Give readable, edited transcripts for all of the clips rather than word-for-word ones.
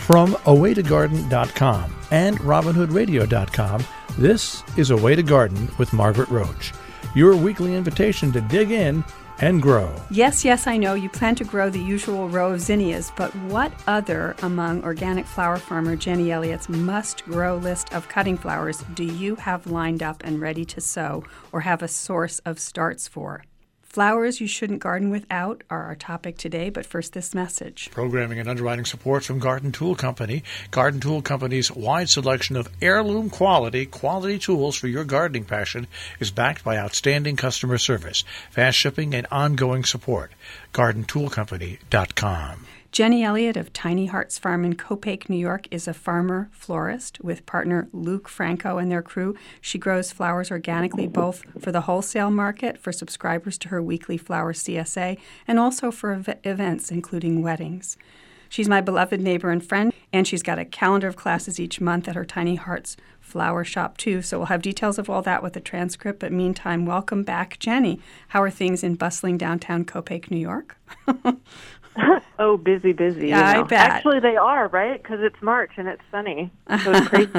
From awaytogarden.com and robinhoodradio.com, this is A Way to Garden with Margaret Roach, your weekly invitation to dig in and grow. Yes, I know you plan to grow the usual row of zinnias, but what other among organic flower farmer Jenny Elliott's must-grow list of cutting flowers do you have lined up and ready to sow or have a source of starts for? Flowers you shouldn't garden without are our topic today, but first this message. Programming and underwriting support from Garden Tool Company. Garden Tool Company's wide selection of heirloom quality tools for your gardening passion is backed by outstanding customer service, fast shipping, and ongoing support. GardenToolCompany.com. Jenny Elliott of Tiny Hearts Farm in Copake, New York, is a farmer florist with partner Luke Franco and their crew. She grows flowers organically both for the wholesale market, for subscribers to her weekly flower CSA, and also for events, including weddings. She's my beloved neighbor and friend, and she's got a calendar of classes each month at her Tiny Hearts flower shop, too. So we'll have details of all that with the transcript. But meantime, welcome back, Jenny. How are things in bustling downtown Copake, New York? Oh, busy. Yeah, I bet. Actually, they are, right? Because it's March and it's sunny. So it's crazy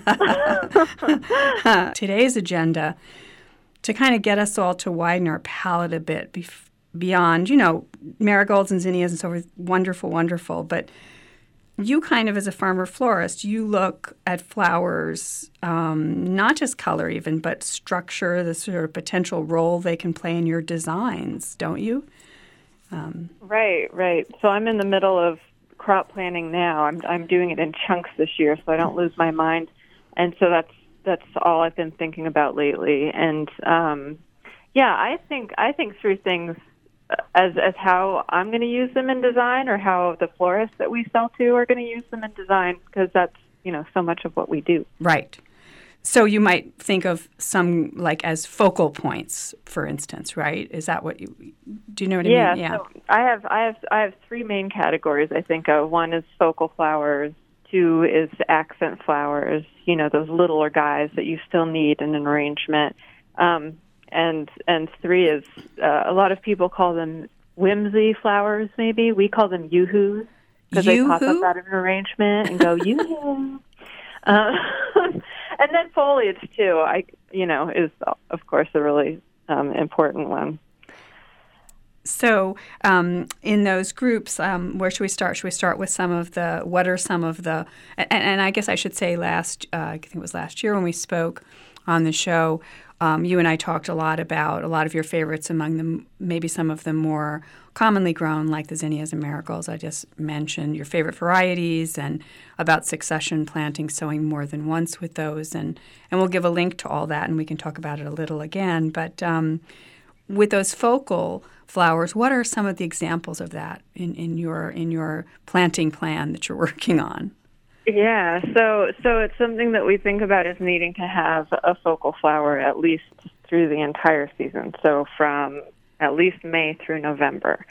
busy. Today's agenda, to kind of get us all to widen our palette a bit beyond, marigolds and zinnias and so forth, wonderful. But you kind of, as a farmer florist, you look at flowers, not just color even, but structure, the sort of potential role they can play in your designs, don't you? Right. So I'm in the middle of crop planning now. I'm doing it in chunks this year, so I don't lose my mind. And so that's all I've been thinking about lately. And I think through things as how I'm going to use them in design, or how the florists that we sell to are going to use them in design, because that's so much of what we do. Right. So you might think of some like as focal points, for instance, right? Is that what do you know what I mean? Yeah. So I have three main categories I think of. One is focal flowers. Two is accent flowers. Those littler guys that you still need in an arrangement. And three is a lot of people call them whimsy flowers. Maybe we call them yoo-hoos because they pop up out of an arrangement and go yoo-hoo. And then foliage too, is of course a really important one. So, in those groups, where should we start? Should we start with what are some of the, and I guess I should say I think it was last year when we spoke on the show, you and I talked a lot about a lot of your favorites, among them maybe some of the more commonly grown, like the zinnias and marigolds I just mentioned, your favorite varieties, and about succession planting, sowing more than once with those. And we'll give a link to all that, and we can talk about it a little again. But with those focal flowers, what are some of the examples of that in your planting plan that you're working on? Yeah, so it's something that we think about as needing to have a focal flower at least through the entire season, so from at least May through November.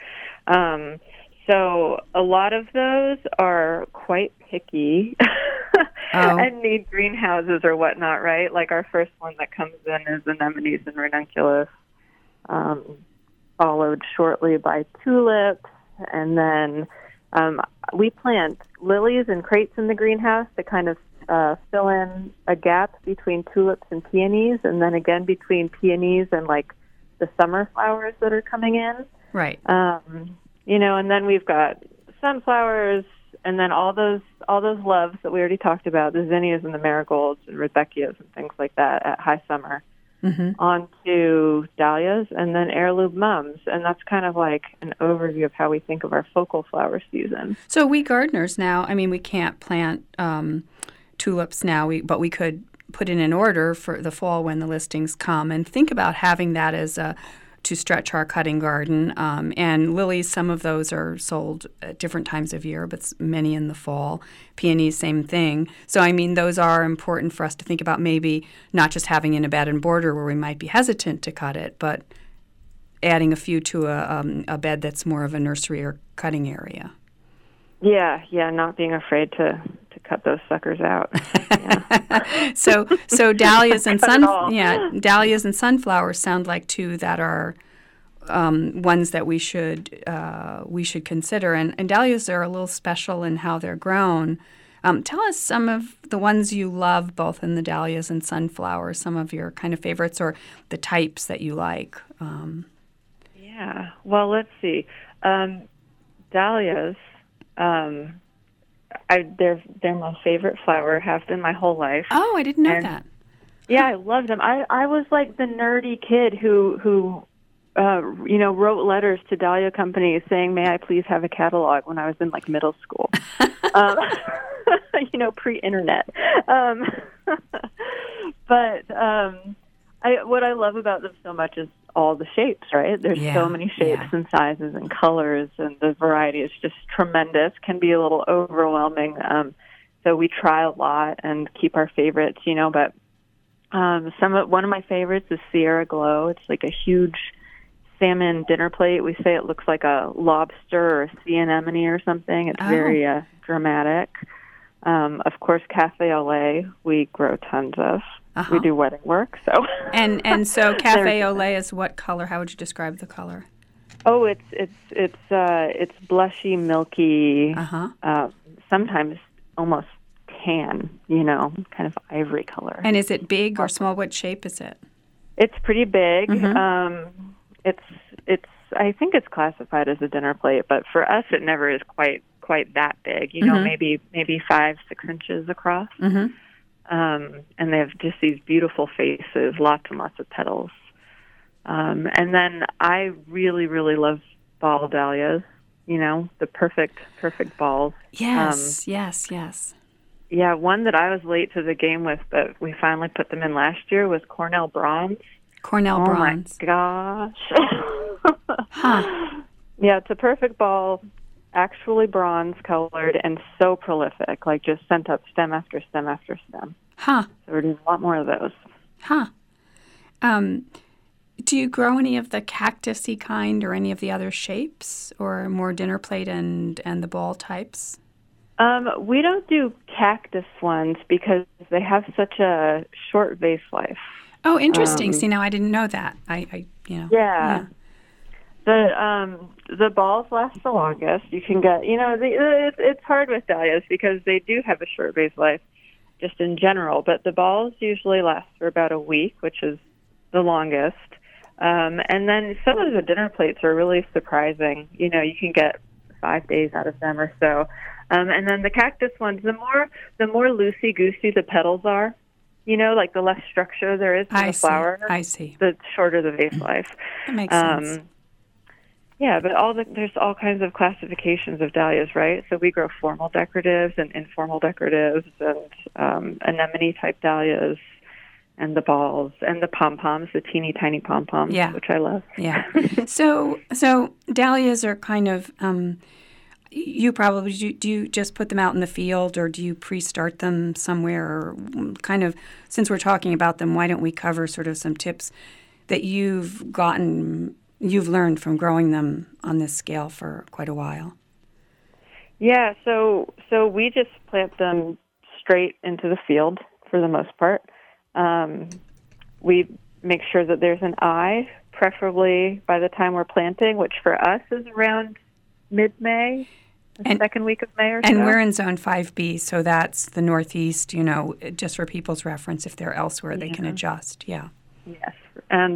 So a lot of those are quite picky and need greenhouses or whatnot, right? Like our first one that comes in is anemones and ranunculus, followed shortly by tulips, and then we plant lilies in crates in the greenhouse to kind of fill in a gap between tulips and peonies, and then again between peonies and like the summer flowers that are coming in. Right. And then we've got sunflowers, and then all those loves that we already talked about, the zinnias and the marigolds and rudbeckias and things like that at high summer. Mm-hmm. On to dahlias and then heirloom mums. And that's kind of like an overview of how we think of our focal flower season. So we gardeners now, we can't plant tulips now, but we could put in an order for the fall when the listings come and think about having that as to stretch our cutting garden. And lilies, some of those are sold at different times of year, but many in the fall. Peonies, same thing. So, those are important for us to think about, maybe not just having in a bed and border where we might be hesitant to cut it, but adding a few to a bed that's more of a nursery or cutting area. Yeah, not being afraid to cut those suckers out. Yeah. So dahlias and dahlias and sunflowers sound like two that are ones that we should consider. And dahlias are a little special in how they're grown. Tell us some of the ones you love, both in the dahlias and sunflowers, some of your kind of favorites or the types that you like. Yeah. Well, let's see. Dahlias, they're my favorite flower, have been my whole life. Oh, I didn't know that. Yeah, I loved them. I was like the nerdy kid who wrote letters to dahlia companies saying, "May I please have a catalog?" when I was in like middle school. Pre-internet. But what I love about them so much is all the shapes, right? There's so many shapes and sizes and colors, and the variety is just tremendous. Can be a little overwhelming. So we try a lot and keep our favorites, but one of my favorites is Sierra Glow. It's like a huge salmon dinner plate. We say it looks like a lobster or a sea anemone or something. It's very dramatic. Of course, Cafe au lait we grow tons of. We do wedding work, so. And so Cafe au lait is what color? How would you describe the color? Oh, it's blushy, milky. Sometimes almost tan. Kind of ivory color. And is it big or small? What shape is it? It's pretty big. It's I think it's classified as a dinner plate, but for us it never is quite that big. Maybe 5-6 inches across. And they have just these beautiful faces, lots and lots of petals. And then I really, really love ball dahlias. The perfect balls. Yes. Yeah, one that I was late to the game with, but we finally put them in last year was Cornell Bronze. Cornell Bronze. Oh, my gosh. Yeah, it's a perfect ball, actually bronze colored, and so prolific, like just sent up stem after stem after stem. So we're doing a lot more of those. Do you grow any of the cactusy kind or any of the other shapes, or more dinner plate and the ball types? We don't do cactus ones because they have such a short vase life. Oh, interesting. See, now I didn't know that. Yeah. The balls last the longest. You can get, it's hard with dahlias because they do have a short vase life, just in general. But the balls usually last for about a week, which is the longest. And then some of the dinner plates are really surprising. You can get 5 days out of them or so. And then the cactus ones, the more loosey-goosey the petals are, like the less structure there is in the flower. I see. The shorter the vase life. That makes sense. Yeah, but there's all kinds of classifications of dahlias, right? So we grow formal decoratives and informal decoratives and anemone-type dahlias and the balls and the pom-poms, the teeny tiny pom-poms, which I love. Yeah. So dahlias are kind of, you probably, do you just put them out in the field or do you pre-start them somewhere? Or kind of, since we're talking about them, why don't we cover sort of some tips that you've learned from growing them on this scale for quite a while? Yeah, so we just plant them straight into the field for the most part. We make sure that there's an eye, preferably by the time we're planting, which for us is around mid-May, the second week of May or so. And we're in Zone 5B, so that's the Northeast, just for people's reference. If they're elsewhere, they can adjust. Yeah. Yes. And,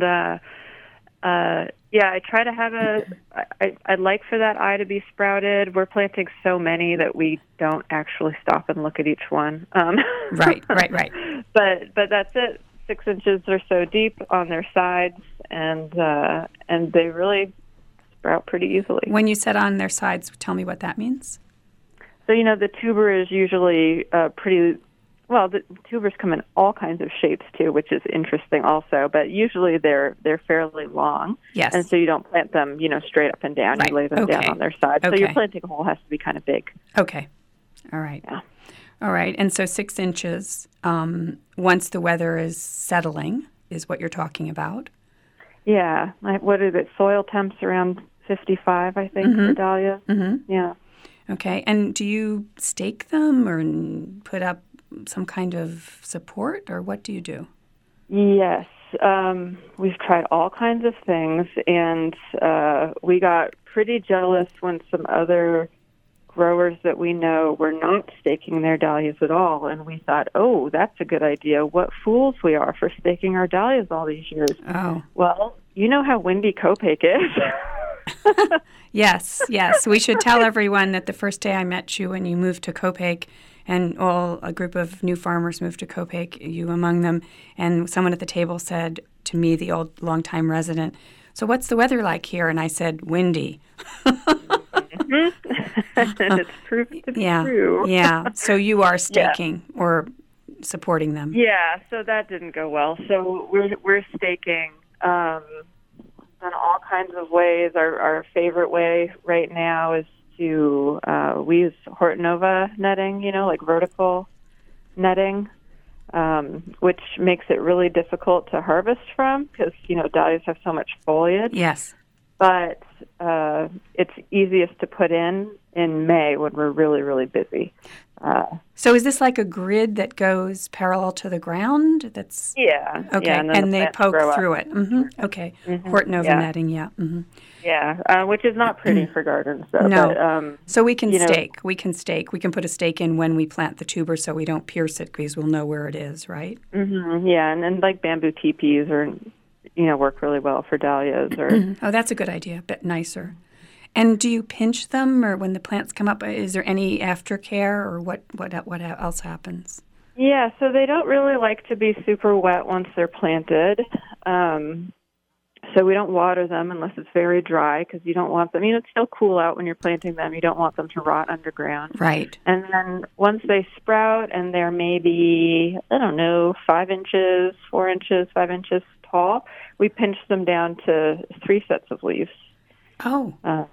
I try to have I'd like for that eye to be sprouted. We're planting so many that we don't actually stop and look at each one. Right. But that's it. 6 inches or so deep on their sides, and they really sprout pretty easily. When you said on their sides, tell me what that means. So, the tuber is usually pretty... Well, the tubers come in all kinds of shapes, too, which is interesting also. But usually they're fairly long. Yes. And so you don't plant them, straight up and down. Right. You lay them down on their side. Okay. So your planting hole has to be kind of big. Okay. All right. Yeah. All right. And so 6 inches, once the weather is settling, is what you're talking about. Yeah. What is it? Soil temps around 55, I think, for dahlias. Mm-hmm. Yeah. Okay. And do you stake them or put up some kind of support, or what do you do? Yes. we've tried all kinds of things, and we got pretty jealous when some other growers that we know were not staking their dahlias at all, and we thought, oh, that's a good idea. What fools we are for staking our dahlias all these years. Oh. Well, you know how windy Copiague is. Yes. We should tell everyone that the first day I met you when you moved to Copiague, and a group of new farmers moved to Copiague, you among them, and someone at the table said to me, the old longtime resident, "So what's the weather like here?" And I said, "Windy." And it's proved to be true. Yeah. So you are staking or supporting them. Yeah. So that didn't go well. So we're staking in all kinds of ways. Our favorite way right now is to we use Hortonova netting. Like vertical netting, which makes it really difficult to harvest from because dahlias have so much foliage. Yes. But it's easiest to put in May when we're really, really busy. So is this like a grid that goes parallel to the ground? That's yeah. Okay, yeah, and they poke through it. Mm-hmm. Okay, Hortonova netting, yeah. Mm-hmm. Yeah, which is not pretty for gardens, though. No, but, so we can stake. We can stake. We can put a stake in when we plant the tuber, so we don't pierce it because we'll know where it is, right? Mm-hmm. Yeah, and like bamboo teepees or work really well for dahlias. Or oh, that's a good idea, but nicer. And do you pinch them, or when the plants come up, is there any aftercare, or what else happens? Yeah, so they don't really like to be super wet once they're planted. So we don't water them unless it's very dry because you don't want them. It's still cool out when you're planting them. You don't want them to rot underground. Right. And then once they sprout and they're maybe, 5 inches, 4 inches, 5 inches tall, we pinch them down to 3 sets of leaves. Oh.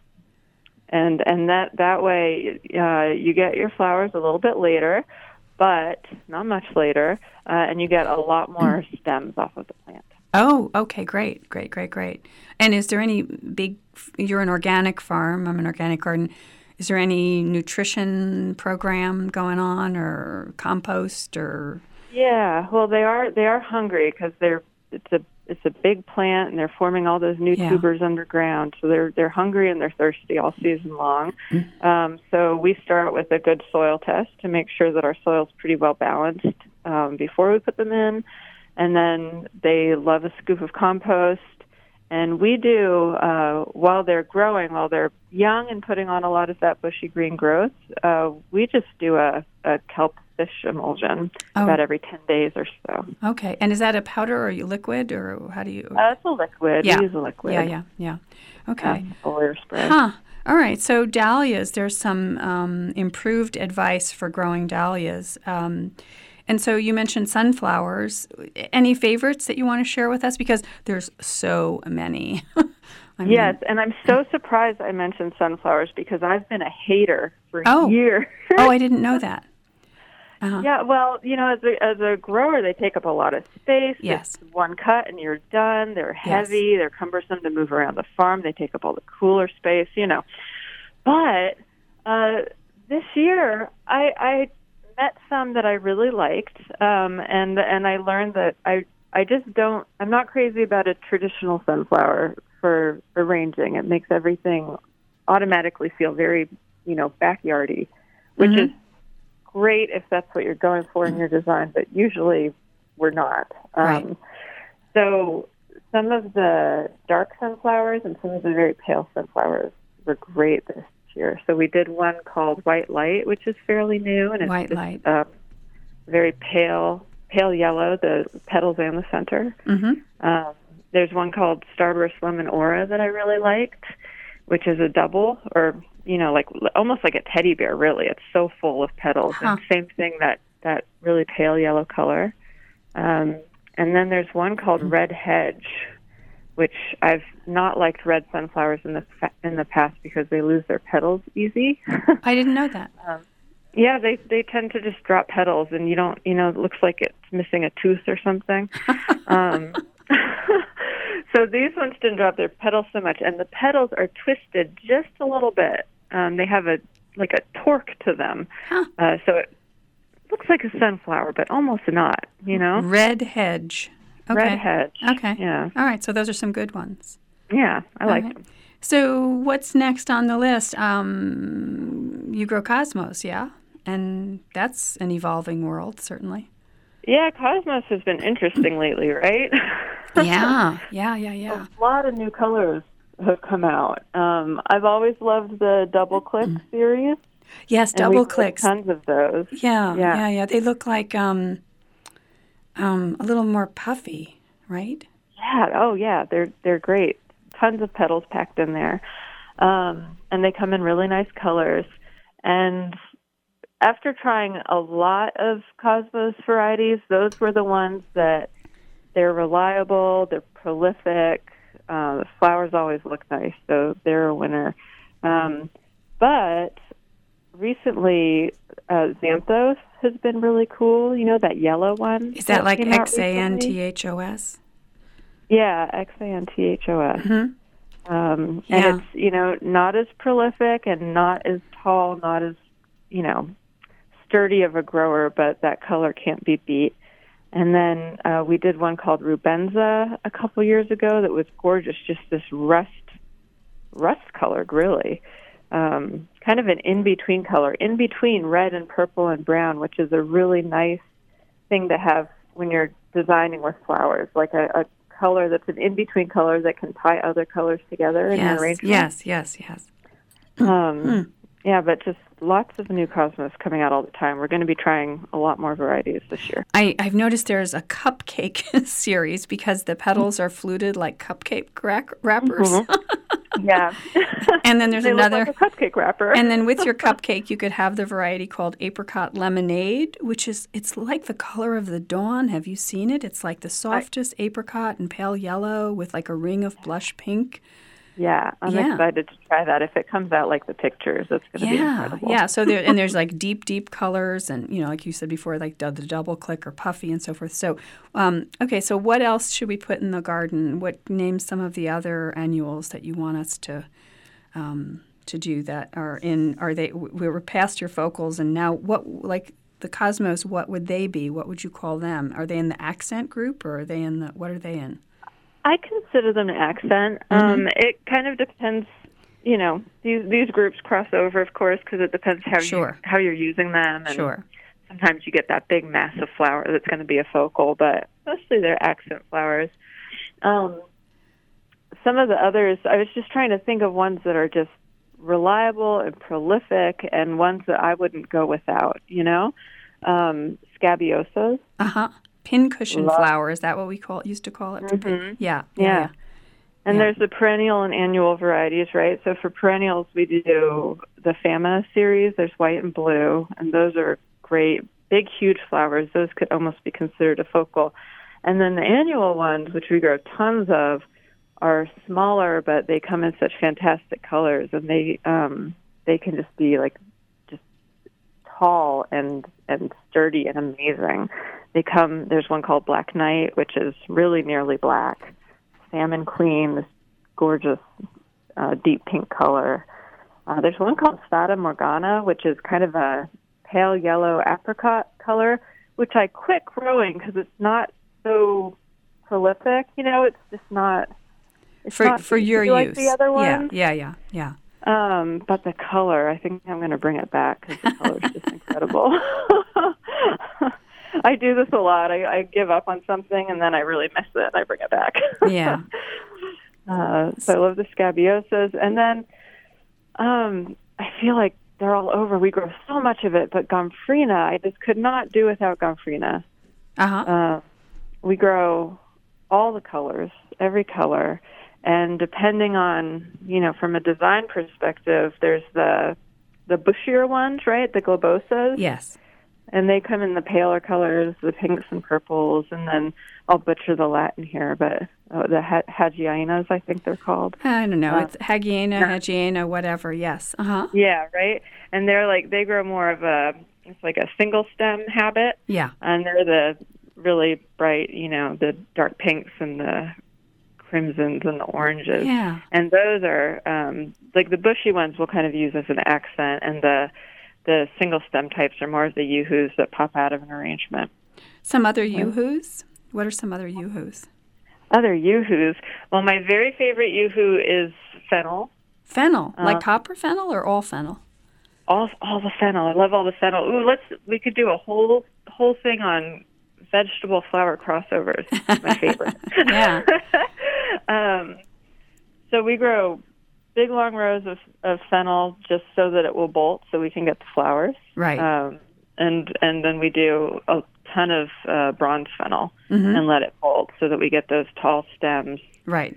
And that way you get your flowers a little bit later, but not much later, and you get a lot more stems off of the plant. Oh, okay, great. And is there any you're an organic farm, I'm an organic garden, is there any nutrition program going on or compost or? Yeah, well, they are hungry because it's a big plant and they're forming all those new tubers underground. So they're hungry and they're thirsty all season long. So we start with a good soil test to make sure that our soil's pretty well balanced before we put them in. And then they love a scoop of compost. And we do, while they're growing, while they're young and putting on a lot of that bushy green growth, we just do a kelp fish emulsion about every 10 days or so. Okay. And is that a powder or liquid, or how do you? It's a liquid. Yeah. We use a liquid. Yeah. Okay. Foliar spray. Huh. All right. So dahlias, there's some improved advice for growing dahlias. And so you mentioned sunflowers. Any favorites that you want to share with us? Because there's so many. Yes, and I'm so surprised I mentioned sunflowers because I've been a hater for years. Oh, I didn't know that. Yeah, well, as a grower, they take up a lot of space. Yes. It's one cut and you're done. They're heavy. Yes. They're cumbersome to move around the farm. They take up all the cooler space, But this year, I met some that I really liked, and I learned that I'm not crazy about a traditional sunflower for arranging. It makes everything automatically feel very, backyardy, which is great if that's what you're going for in your design, but usually we're not. Right. So some of the dark sunflowers and some of the very pale sunflowers were great this year. So we did one called White Light, which is fairly new, and it's White Light. Very pale yellow, the petals and the center. There's one called Starburst Lemon Aura that I really liked, which is a double, or almost like a teddy bear. Really, it's so full of petals. And same thing, that really pale yellow color. And then there's one called Red Hedge, which I've not liked red sunflowers in the past because they lose their petals easy. I didn't know that. Yeah, they tend to just drop petals, and it looks like it's missing a tooth or something. So these ones didn't drop their petals so much, and the petals are twisted just a little bit. They have a torque to them, so it looks like a sunflower, but almost not. Red Hedge. Okay. Red hedge. Okay. Yeah. All right. So those are some good ones. Yeah, I like right. them. So what's next on the list? You grow cosmos, yeah? And that's an evolving world, certainly. Yeah, cosmos has been interesting lately, right? Yeah. A lot of new colors have come out. I've always loved the Double Click series. Yes, and Double we've got Clicks. tons of those. Yeah. They look like a little more puffy, right? Yeah. Oh, yeah. They're great. Tons of petals packed in there, and they come in really nice colors. And after trying a lot of cosmos varieties, those were the ones that they're reliable, they're prolific. The flowers always look nice, so they're a winner. But recently, Xanthos has been really cool. You know, that yellow one? Is that like came out Xanthos? Yeah, Xanthos. Mm-hmm. And it's, not as prolific and not as tall, not as, sturdy of a grower, but that color can't be beat. And then we did one called Rubenza a couple years ago that was gorgeous, just this rust-colored, really. Kind of an in-between color, in between red and purple and brown, which is a really nice thing to have when you're designing with flowers, like a color that's an in-between color that can tie other colors together in an arrangement. Yes. Yeah, but just lots of new cosmos coming out all the time. We're going to be trying a lot more varieties this year. I've noticed there's a cupcake series because the petals are fluted like cupcake wrappers. Mm-hmm. Yeah. And then there's another look like a cupcake wrapper. And then with your cupcake, you could have the variety called apricot lemonade, which it's like the color of the dawn. Have you seen it? It's like the softest apricot and pale yellow with like a ring of blush pink. Yeah, I'm excited to try that. If it comes out like the pictures, it's going to be incredible. Yeah, so there's like deep colors and, like you said before, like the double click or puffy and so forth. So, so what else should we put in the garden? What names some of the other annuals that you want us to do that are in, we were past your focals and now what, like the cosmos, what would they be? What would you call them? Are they in the accent group or are they what are they in? I consider them an accent. Mm-hmm. It kind of depends, these groups cross over, of course, because it depends how you're using them. And sometimes you get that big, massive flower that's going to be a focal, but mostly they're accent flowers. Some of the others, I was just trying to think of ones that are just reliable and prolific and ones that I wouldn't go without, Scabiosas. Uh-huh. Pincushion flower, is that what we used to call it? Mm-hmm. Yeah. And there's the perennial and annual varieties, right? So for perennials, we do the Fama series. There's white and blue, and those are great, big, huge flowers. Those could almost be considered a focal. And then the annual ones, which we grow tons of, are smaller, but they come in such fantastic colors, and they can just be like just tall and sturdy and amazing. There's one called Black Knight, which is really nearly black. Salmon Queen, this gorgeous deep pink color. There's one called Fata Morgana, which is kind of a pale yellow apricot color, which I quit growing because it's not so prolific. It's just not... For your use. Like the other ones. Yeah. But the color, I think I'm going to bring it back because the color is just incredible. I do this a lot. I give up on something, and then I really miss it, and I bring it back. Yeah. So I love the Scabiosas. And then I feel like they're all over. We grow so much of it, but Gomphrena, I just could not do without Gomphrena. Uh-huh. We grow all the colors, every color. And depending on, from a design perspective, there's the bushier ones, right, the globosas. Yes. And they come in the paler colors, the pinks and purples, and then I'll butcher the Latin here, but the Hagienas, I think they're called. I don't know. It's Hagiena, whatever. Yes. Uh-huh. Yeah, right? And they grow more of it's like a single stem habit. Yeah. And they're the really bright, the dark pinks and the crimsons and the oranges. Yeah. And those are, like the bushy ones we'll kind of use as an accent, and the single stem types are more of the yoo-hoos that pop out of an arrangement. Some other yoo-hoos? What are some other yoo-hoos? Other yoo-hoos. Well, my very favorite yoo-hoo is fennel. Fennel, like copper fennel or all fennel? All the fennel. I love all the fennel. Ooh, we could do a whole thing on vegetable flower crossovers. My favorite. Yeah. So we grow big long rows of fennel just so that it will bolt, so we can get the flowers. Right. And then we do a ton of bronze fennel and let it bolt so that we get those tall stems. Right.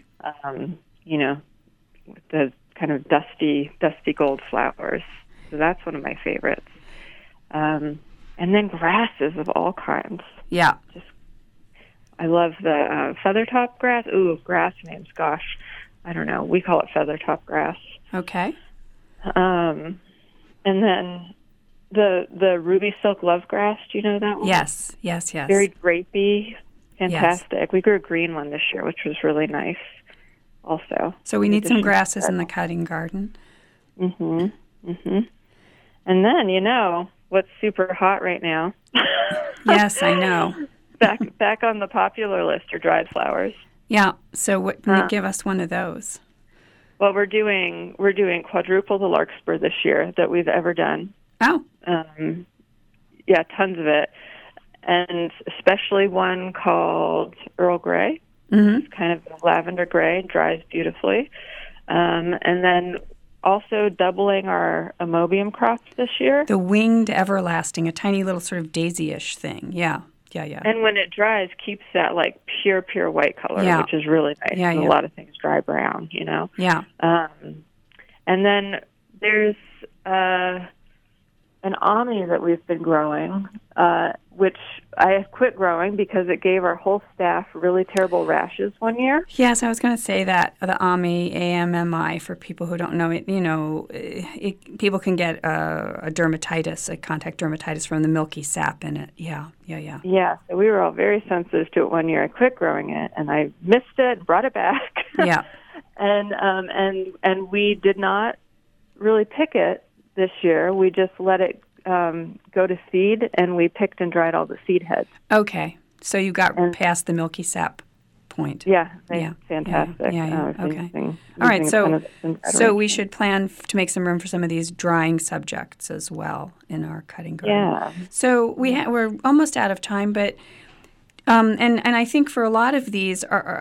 With the kind of dusty gold flowers. So that's one of my favorites. And then grasses of all kinds. Yeah. I love the feathertop grass. Ooh, grass names. Gosh, I don't know. We call it feathertop grass. Okay. And then the ruby silk love grass. Do you know that one? Yes. Very drapey. Fantastic. Yes. We grew a green one this year, which was really nice also. So we need some grasses in the cutting garden. And then, what's super hot right now? Yes, I know. Back on the popular list are dried flowers. Yeah. So can you give us one of those? Well, we're doing quadruple the larkspur this year that we've ever done. Oh. Yeah, tons of it. And especially one called Earl Grey. It's kind of lavender gray, dries beautifully. And then also doubling our amobium crops this year. The winged everlasting, a tiny little sort of daisy-ish thing. Yeah. And when it dries, keeps that like pure white color, which is really nice. Yeah. A lot of things dry brown, Yeah. And then there's an Ami that we've been growing, which I have quit growing because it gave our whole staff really terrible rashes one year. Yes, I was going to say that, the Ami, AMMI, for people who don't know it, people can get a dermatitis, a contact dermatitis from the milky sap in it. Yeah. Yeah, so we were all very sensitive to it one year. I quit growing it, and I missed it, brought it back. Yeah. And we did not really pick it this year. We just let it go to seed, and we picked and dried all the seed heads. Okay, so you got past the milky sap point. Yeah, fantastic. Yeah. Okay. All right, so we should plan to make some room for some of these drying subjects as well in our cutting garden. Yeah. So we're almost out of time, but and I think for a lot of these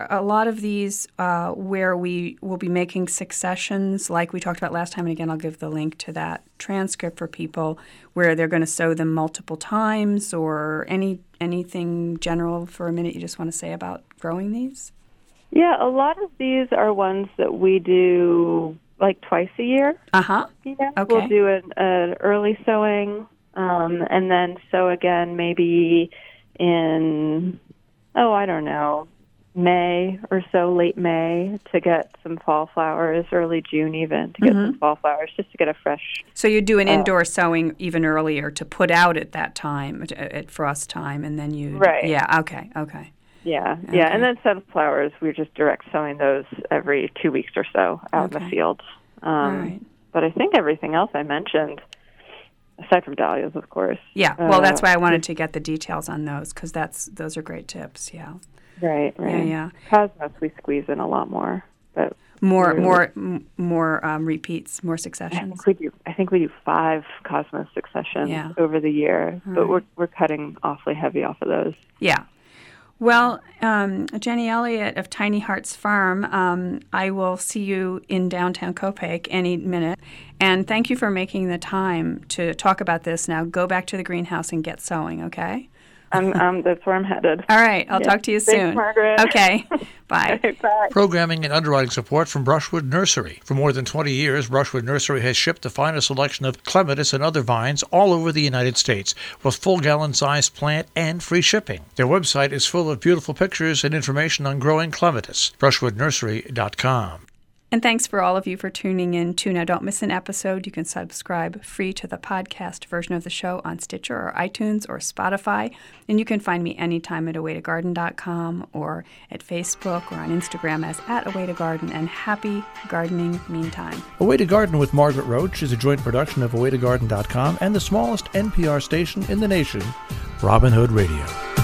where we will be making successions, like we talked about last time, and again I'll give the link to that transcript for people where they're going to sow them multiple times, or anything general for a minute you just want to say about growing these? Yeah, a lot of these are ones that we do like twice a year. Okay. We'll do an early sowing, and then sow again maybe in, May or so, late May, to get some fall flowers, early June even, to get some fall flowers, just to get a fresh... So you do an indoor sowing even earlier to put out at that time, at frost time, and then you... Right. Yeah, okay. Yeah, and then sunflowers, we're just direct sowing those every 2 weeks or so out in the field. All right. But I think everything else I mentioned, aside from dahlias, of course. Yeah, well, that's why I wanted to get the details on those, because those are great tips, yeah. Right. Yeah. Cosmos we squeeze in a lot more, but more repeats, more successions. I think we do 5 Cosmos successions over the year, but we're cutting awfully heavy off of those. Yeah. Well, Jenny Elliott of Tiny Hearts Farm, I will see you in downtown Copiague any minute. And thank you for making the time to talk about this. Now go back to the greenhouse and get sowing, okay? That's where I'm headed. All right. I'll talk to you soon. Thanks, Margaret. Okay. Bye. Bye. Programming and underwriting support from Brushwood Nursery. For more than 20 years, Brushwood Nursery has shipped the finest selection of clematis and other vines all over the United States with full gallon-sized plant and free shipping. Their website is full of beautiful pictures and information on growing clematis. BrushwoodNursery.com. And thanks for all of you for tuning in, too. Now, don't miss an episode. You can subscribe free to the podcast version of the show on Stitcher or iTunes or Spotify. And you can find me anytime at awaytogarden.com or at Facebook or on Instagram as @awaytogarden. And happy gardening meantime. Away to Garden with Margaret Roach is a joint production of awaytogarden.com and the smallest NPR station in the nation, Robin Hood Radio.